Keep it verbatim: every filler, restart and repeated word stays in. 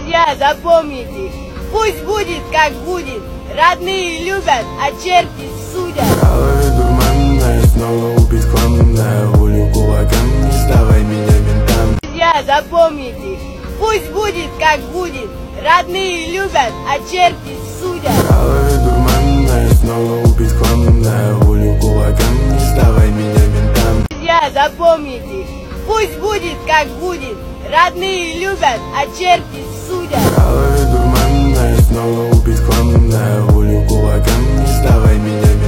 Друзья, запомните, пусть будет как будет. Родные любят, а черти судят. Правая дурманная, снова убит конная. Волю кулакам, не сдавай меня ментам. Друзья, запомните, пусть будет как будет. Родные любят, а черти судят. Правая дурманная, снова убит конная. Волю кулакам, не сдавай меня ментам. Друзья, запомните, пусть будет как будет. Родные любят, а черти судят. Правая дурманная, снова убит конная. Волю кулакам, не сдавай меня ментам.